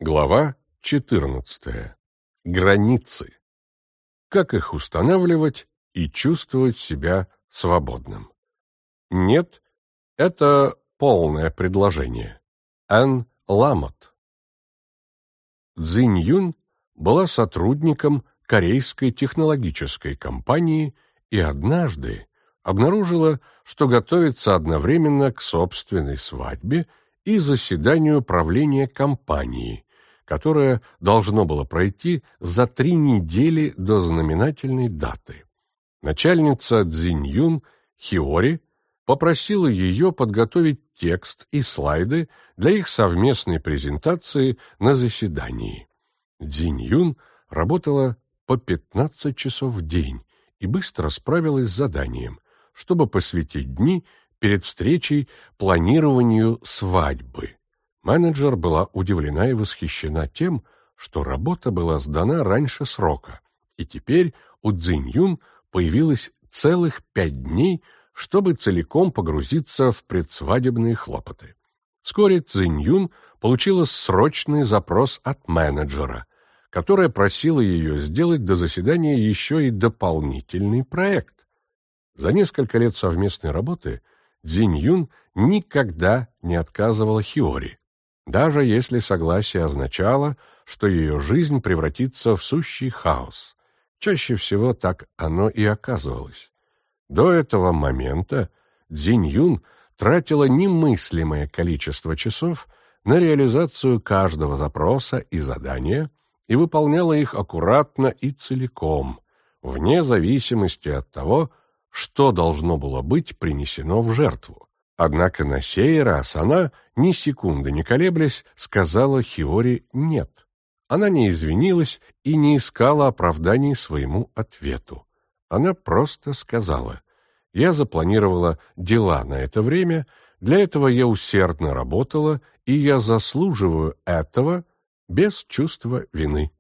Глава 14. Границы. Как их устанавливать и чувствовать себя свободным? Нет, это полное предложение. Энн Ламотт. Цзинь Юнь была сотрудником корейской технологической компании и однажды обнаружила, что готовится одновременно к собственной свадьбе и заседанию правления компании, которое должно было пройти за 3 недели до знаменательной даты. Начальница Цзинь Юнь, Хиори, попросила ее подготовить текст и слайды для их совместной презентации на заседании. Цзинь Юнь работала по 15 часов в день и быстро справилась с заданием, чтобы посвятить дни перед встречей планированию свадьбы. Менеджер была удивлена и восхищена тем, что работа была сдана раньше срока, и теперь у Цзинь Юнь появилось целых 5 дней, чтобы целиком погрузиться в предсвадебные хлопоты. Вскоре Цзинь Юнь получила срочный запрос от менеджера, которая просила ее сделать до заседания еще и дополнительный проект. За несколько лет совместной работы Цзинь Юнь никогда не отказывала Хиори, даже если согласие означало, что ее жизнь превратится в сущий хаос. Чаще всего так оно и оказывалось. До этого момента Цзинь Юнь тратила немыслимое количество часов на реализацию каждого запроса и задания и выполняла их аккуратно и целиком, вне зависимости от того, что должно было быть принесено в жертву. Однако на сей раз она, ни секунды не колеблясь, сказала Хиори «нет». Она не извинилась и не искала оправданий своему ответу. Она просто сказала: «Я запланировала дела на это время, для этого я усердно работала, и я заслуживаю этого без чувства вины».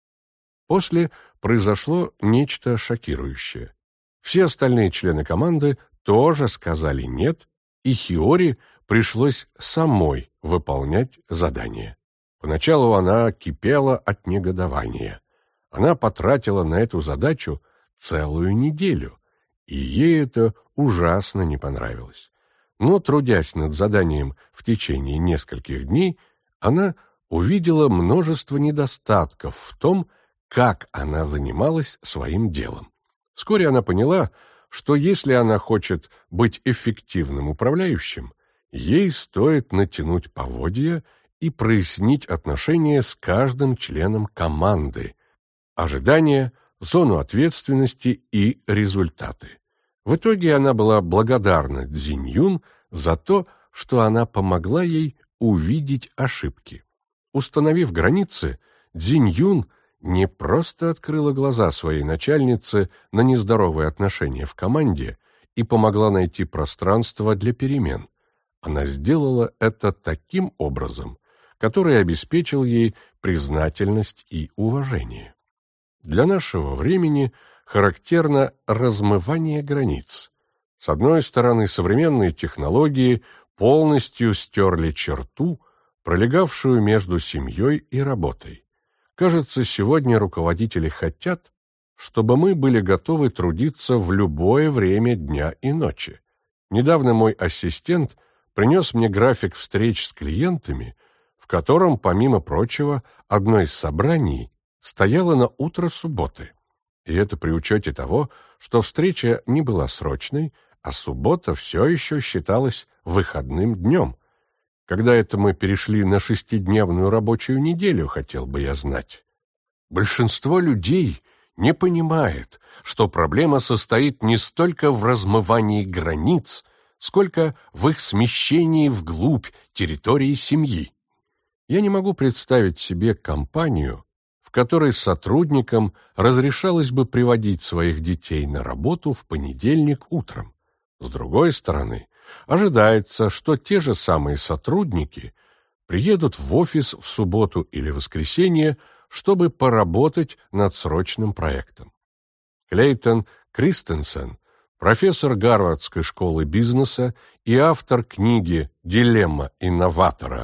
После произошло нечто шокирующее. Все остальные члены команды тоже сказали «нет», и Хиори пришлось самой выполнять задание. Поначалу она кипела от негодования. Она потратила на эту задачу целую неделю, и ей это ужасно не понравилось. Но, трудясь над заданием в течение нескольких дней, она увидела множество недостатков в том, как она занималась своим делом. Вскоре она поняла, что если она хочет быть эффективным управляющим, ей стоит натянуть поводья и прояснить отношения с каждым членом команды, ожидания, зону ответственности и результаты. В итоге она была благодарна Цзинь Юнь за то, что она помогла ей увидеть ошибки. Установив границы, Цзинь Юнь не просто открыла глаза своей начальнице на нездоровые отношения в команде и помогла найти пространство для перемен. Она сделала это таким образом, который обеспечил ей признательность и уважение. Для нашего времени характерно размывание границ. С одной стороны, современные технологии полностью стерли черту, пролегавшую между семьей и работой. Кажется, сегодня руководители хотят, чтобы мы были готовы трудиться в любое время дня и ночи. Недавно мой ассистент принес мне график встреч с клиентами, в котором, помимо прочего, одно из собраний стояло на утро субботы. И это при учете того, что встреча не была срочной, а суббота все еще считалась выходным днем. Когда это мы перешли на 6-дневную рабочую неделю, хотел бы я знать. Большинство людей не понимает, что проблема состоит не столько в размывании границ, сколько в их смещении вглубь территории семьи. Я не могу представить себе компанию, в которой сотрудникам разрешалось бы приводить своих детей на работу в понедельник утром. С другой стороны, ожидается, что те же самые сотрудники приедут в офис в субботу или воскресенье, чтобы поработать над срочным проектом. Клейтон Кристенсен, профессор Гарвардской школы бизнеса и автор книги «Дилемма инноватора.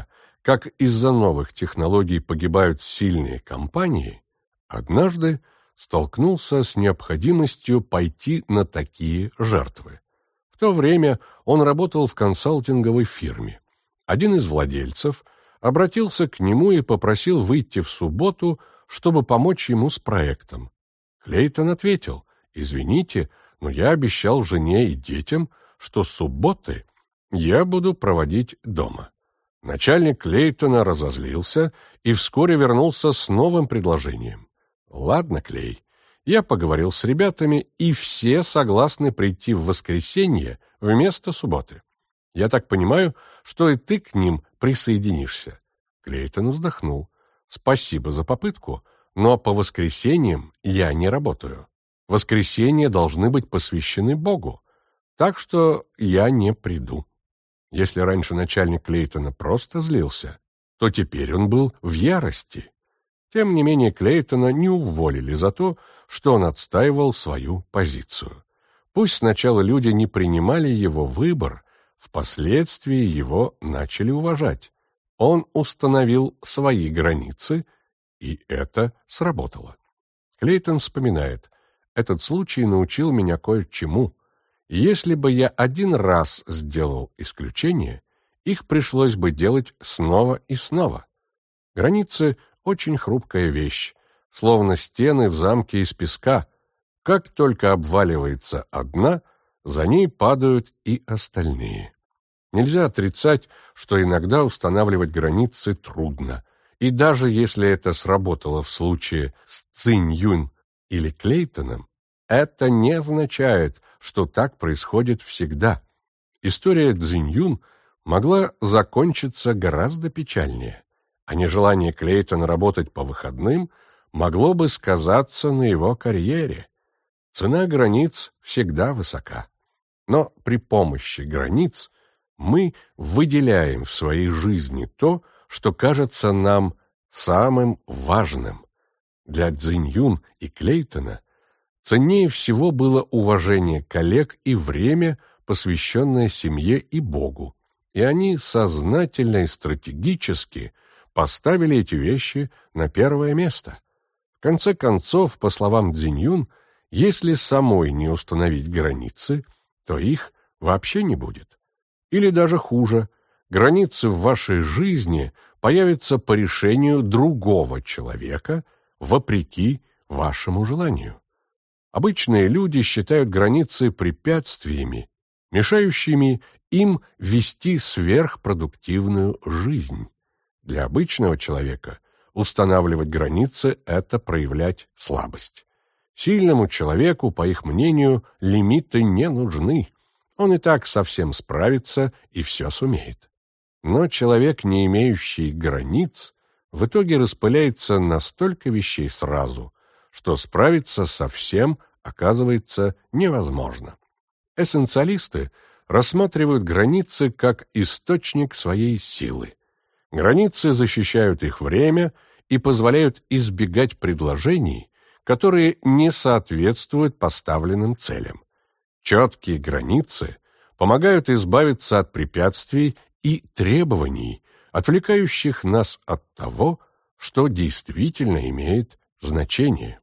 как из-за новых технологий погибают сильные компании, однажды столкнулся с необходимостью пойти на такие жертвы. В то время он работал в консалтинговой фирме. Один из владельцев обратился к нему и попросил выйти в субботу, чтобы помочь ему с проектом. Клейтон ответил: «Извините, но я обещал жене и детям, что субботы я буду проводить дома». Начальник Клейтона разозлился и вскоре вернулся с новым предложением. «Ладно, Клей, я поговорил с ребятами, и все согласны прийти в воскресенье вместо субботы. Я так понимаю, что и ты к ним присоединишься». Клейтон вздохнул. «Спасибо за попытку, но по воскресеньям я не работаю. Воскресенья должны быть посвящены Богу, так что я не приду». Если раньше начальник Клейтона просто злился, то теперь он был в ярости. Тем не менее, Клейтона не уволили за то, что он отстаивал свою позицию. Пусть сначала люди не принимали его выбор, впоследствии его начали уважать. Он установил свои границы, и это сработало. Клейтон вспоминает: «Этот случай научил меня кое-чему. Если бы я один раз сделал исключение, их пришлось бы делать снова и снова. Границы — очень хрупкая вещь, словно стены в замке из песка. Как только обваливается одна, за ней падают и остальные». Нельзя отрицать, что иногда устанавливать границы трудно, и даже если это сработало в случае с Цзинь-Юнь или Клейтоном, это не означает, что так происходит всегда. История Цзинь-Юнь могла закончиться гораздо печальнее, а нежелание Клейтона работать по выходным могло бы сказаться на его карьере. Цена границ всегда высока. Но при помощи границ мы выделяем в своей жизни то, что кажется нам самым важным. Для Цзинь-Юнь и Клейтона ценнее всего было уважение коллег и время, посвященное семье и Богу, и они сознательно и стратегически поставили эти вещи на первое место. В конце концов, по словам Цзинь-Юнь, если самой не установить границы, то их вообще не будет. Или даже хуже, границы в вашей жизни появятся по решению другого человека, вопреки вашему желанию. Обычные люди считают границы препятствиями, мешающими им вести сверхпродуктивную жизнь. Для обычного человека устанавливать границы – это проявлять слабость. Сильному человеку, по их мнению, лимиты не нужны. Он и так совсем справится и все сумеет. Но человек, не имеющий границ, в итоге распыляется на столько вещей сразу, что справиться со всем оказывается невозможно. Эссенциалисты рассматривают границы как источник своей силы. Границы защищают их время и позволяют избегать предложений, которые не соответствуют поставленным целям. Четкие границы помогают избавиться от препятствий и требований, отвлекающих нас от того, что действительно имеет значение.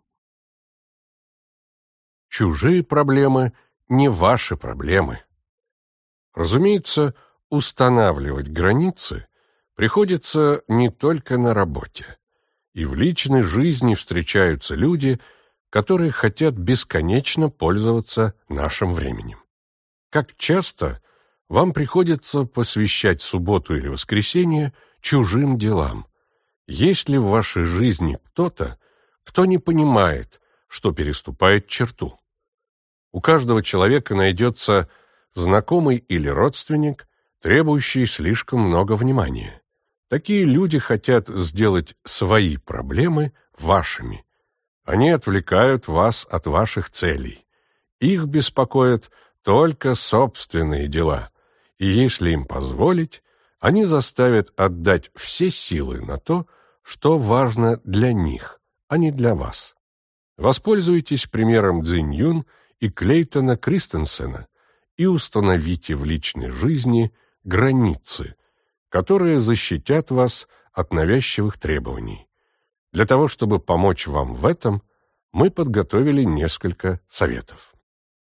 Чужие проблемы не ваши проблемы. Разумеется, устанавливать границы приходится не только на работе. И в личной жизни встречаются люди, которые хотят бесконечно пользоваться нашим временем. Как часто вам приходится посвящать субботу или воскресенье чужим делам? Есть ли в вашей жизни кто-то, кто не понимает, что переступает черту? У каждого человека найдется знакомый или родственник, требующий слишком много внимания. Такие люди хотят сделать свои проблемы вашими. Они отвлекают вас от ваших целей. Их беспокоят только собственные дела, и если им позволить, они заставят отдать все силы на то, что важно для них, а не для вас. Воспользуйтесь примером Цзинь-Юнь и Клейтона Кристенсена и установите в личной жизни границы, которые защитят вас от навязчивых требований. Для того, чтобы помочь вам в этом, мы подготовили несколько советов.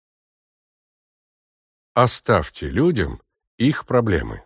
Оставьте людям их проблемы.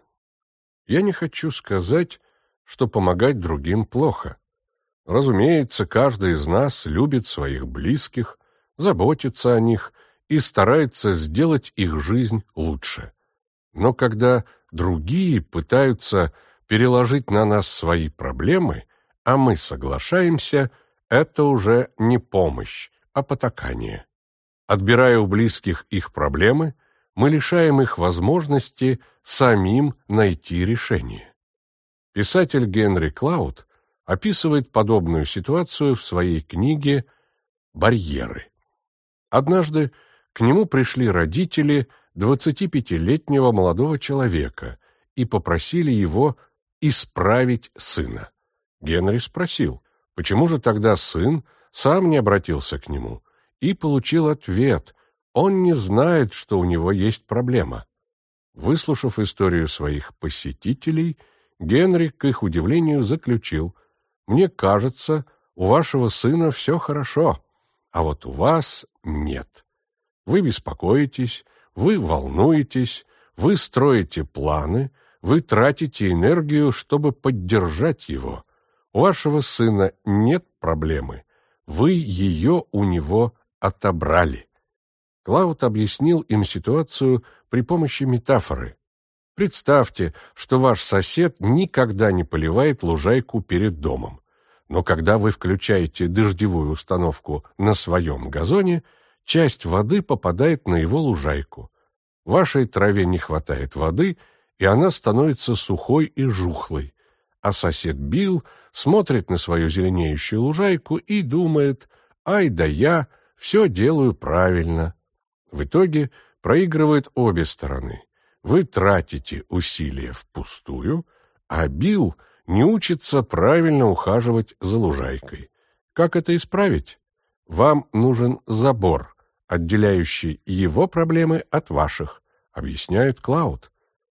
Я не хочу сказать, что помогать другим плохо. Разумеется, каждый из нас любит своих близких, заботится о них и старается сделать их жизнь лучше. Но когда другие пытаются переложить на нас свои проблемы, а мы соглашаемся, это уже не помощь, а потакание. Отбирая у близких их проблемы, мы лишаем их возможности самим найти решение. Писатель Генри Клауд описывает подобную ситуацию в своей книге «Барьеры». Однажды к нему пришли родители 25-летнего молодого человека и попросили его исправить сына. Генри спросил, почему же тогда сын сам не обратился к нему, и получил ответ: он не знает, что у него есть проблема. Выслушав историю своих посетителей, Генри, к их удивлению, заключил: «Мне кажется, у вашего сына все хорошо, а вот у вас нет. Вы беспокоитесь, вы волнуетесь, вы строите планы, вы тратите энергию, чтобы поддержать его. У вашего сына нет проблемы, вы ее у него отобрали». Клауд объяснил им ситуацию при помощи метафоры. Представьте, что ваш сосед никогда не поливает лужайку перед домом. Но когда вы включаете дождевую установку на своем газоне, часть воды попадает на его лужайку. Вашей траве не хватает воды, и она становится сухой и жухлой. А сосед Билл смотрит на свою зеленеющую лужайку и думает: «Ай да я все делаю правильно». В итоге проигрывают обе стороны. Вы тратите усилия впустую, а Билл не учится правильно ухаживать за лужайкой. Как это исправить? Вам нужен забор, отделяющий его проблемы от ваших, объясняет Клауд.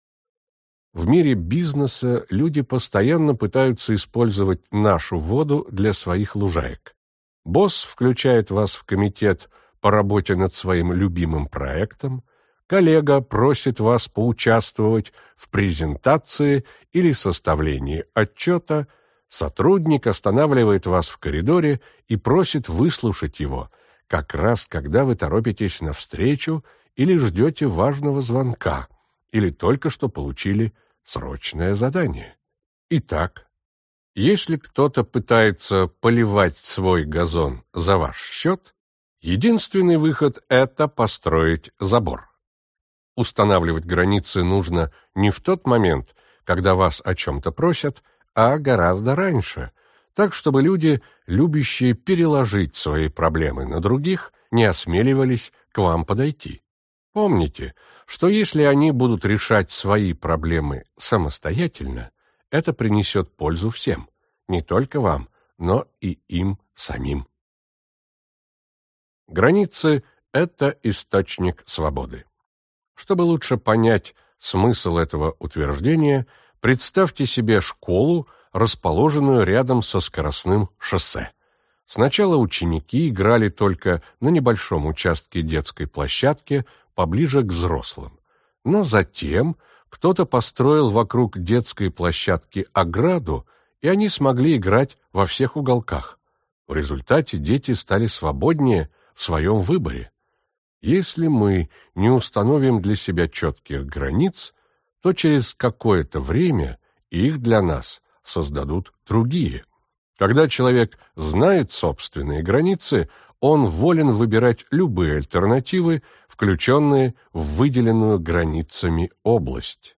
В мире бизнеса люди постоянно пытаются использовать нашу воду для своих лужаек. Босс включает вас в комитет по работе над своим любимым проектом, коллега просит вас поучаствовать в презентации или составлении отчета, сотрудник останавливает вас в коридоре и просит выслушать его, как раз когда вы торопитесь навстречу или ждете важного звонка, или только что получили срочное задание. Итак, если кто-то пытается поливать свой газон за ваш счет, единственный выход – это построить забор. Устанавливать границы нужно не в тот момент, когда вас о чем-то просят, а гораздо раньше, так, чтобы люди, любящие переложить свои проблемы на других, не осмеливались к вам подойти. Помните, что если они будут решать свои проблемы самостоятельно, это принесет пользу всем, не только вам, но и им самим. Границы – это источник свободы. Чтобы лучше понять смысл этого утверждения, представьте себе школу, расположенную рядом со скоростным шоссе. Сначала ученики играли только на небольшом участке детской площадки поближе к взрослым, но затем кто-то построил вокруг детской площадки ограду, и они смогли играть во всех уголках. В результате дети стали свободнее в своем выборе. Если мы не установим для себя четких границ, то через какое-то время их для нас создадут другие. Когда человек знает собственные границы, он волен выбирать любые альтернативы, включенные в выделенную границами область.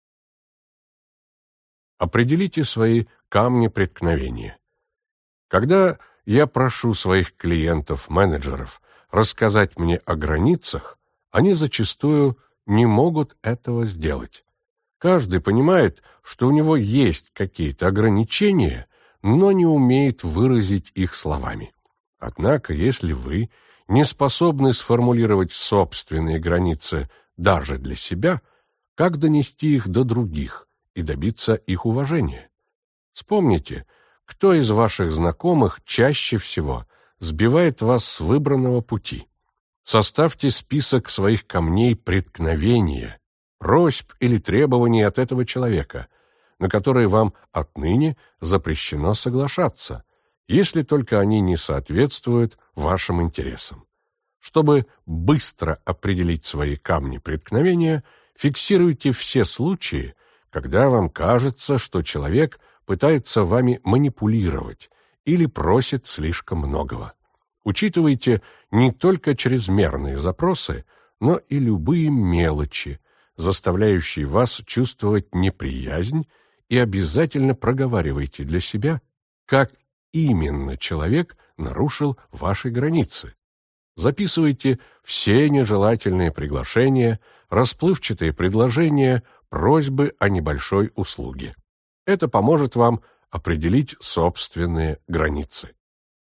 Определите свои камни преткновения. Когда я прошу своих клиентов-менеджеров рассказать мне о границах, они зачастую не могут этого сделать. Каждый понимает, что у него есть какие-то ограничения, но не умеет выразить их словами. Однако, если вы не способны сформулировать собственные границы даже для себя, как донести их до других, и добиться их уважения. Вспомните, кто из ваших знакомых чаще всего сбивает вас с выбранного пути. Составьте список своих камней преткновения, просьб или требований от этого человека, на которые вам отныне запрещено соглашаться, если только они не соответствуют вашим интересам. Чтобы быстро определить свои камни преткновения, фиксируйте все случаи, когда вам кажется, что человек пытается вами манипулировать или просит слишком многого. Учитывайте не только чрезмерные запросы, но и любые мелочи, заставляющие вас чувствовать неприязнь, и обязательно проговаривайте для себя, как именно человек нарушил ваши границы. Записывайте все нежелательные приглашения, расплывчатые предложения, просьбы о небольшой услуге. Это поможет вам определить собственные границы.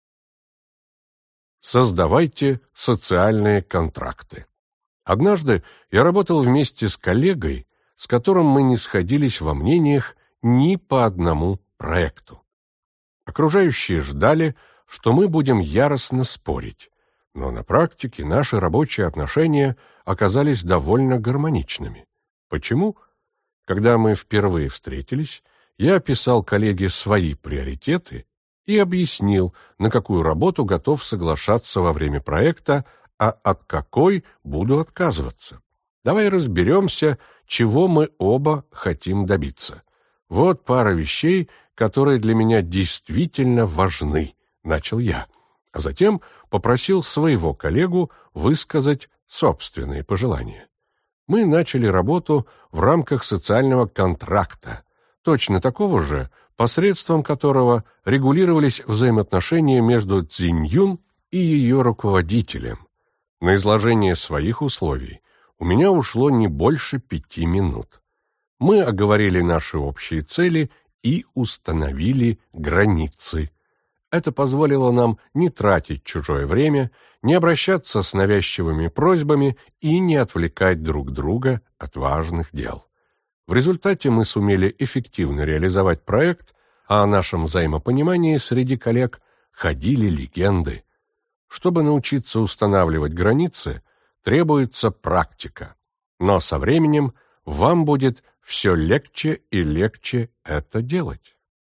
Создавайте социальные контракты. Однажды я работал вместе с коллегой, с которым мы не сходились во мнениях ни по одному проекту. Окружающие ждали, что мы будем яростно спорить, но на практике наши рабочие отношения оказались довольно гармоничными. Почему? Когда мы впервые встретились, я описал коллеге свои приоритеты и объяснил, на какую работу готов соглашаться во время проекта, а от какой буду отказываться. Давай разберемся, чего мы оба хотим добиться. Вот пара вещей, которые для меня действительно важны, начал я, а затем попросил своего коллегу высказать собственные пожелания. Мы начали работу в рамках социального контракта, точно такого же, посредством которого регулировались взаимоотношения между Цзиньюн и ее руководителем. На изложение своих условий у меня ушло не больше 5 минут. Мы оговорили наши общие цели и установили границы. Это позволило нам не тратить чужое время, не обращаться с навязчивыми просьбами и не отвлекать друг друга от важных дел. В результате мы сумели эффективно реализовать проект, а о нашем взаимопонимании среди коллег ходили легенды. Чтобы научиться устанавливать границы, требуется практика, но со временем вам будет все легче и легче это делать.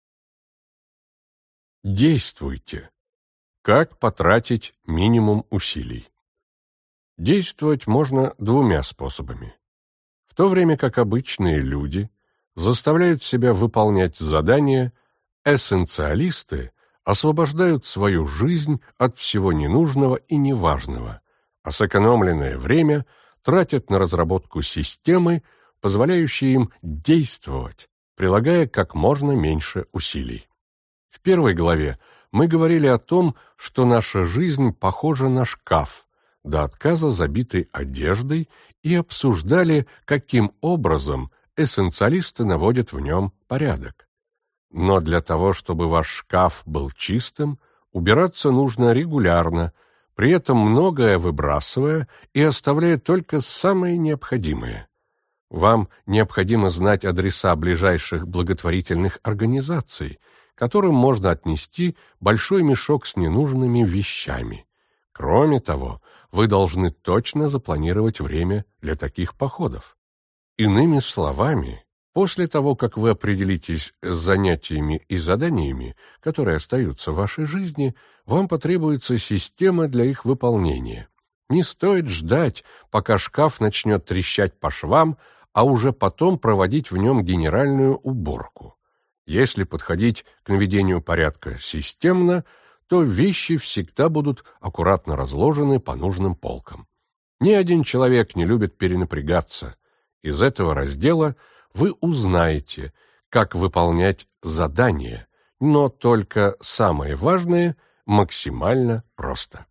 Действуйте. Как потратить минимум усилий? Действовать можно двумя способами. В то время как обычные люди заставляют себя выполнять задания, эссенциалисты освобождают свою жизнь от всего ненужного и неважного, а сэкономленное время тратят на разработку системы, позволяющей им действовать, прилагая как можно меньше усилий. В первой главе мы говорили о том, что наша жизнь похожа на шкаф, до отказа забитый одеждой, и обсуждали, каким образом эссенциалисты наводят в нем порядок. Но для того, чтобы ваш шкаф был чистым, убираться нужно регулярно, при этом многое выбрасывая и оставляя только самое необходимое. Вам необходимо знать адреса ближайших благотворительных организаций, которым можно отнести большой мешок с ненужными вещами. Кроме того, вы должны точно запланировать время для таких походов. Иными словами, после того, как вы определитесь с занятиями и заданиями, которые остаются в вашей жизни, вам потребуется система для их выполнения. Не стоит ждать, пока шкаф начнет трещать по швам, а уже потом проводить в нем генеральную уборку. Если подходить к наведению порядка системно, то вещи всегда будут аккуратно разложены по нужным полкам. Ни один человек не любит перенапрягаться. Из этого раздела вы узнаете, как выполнять задания, но только самое важное максимально просто.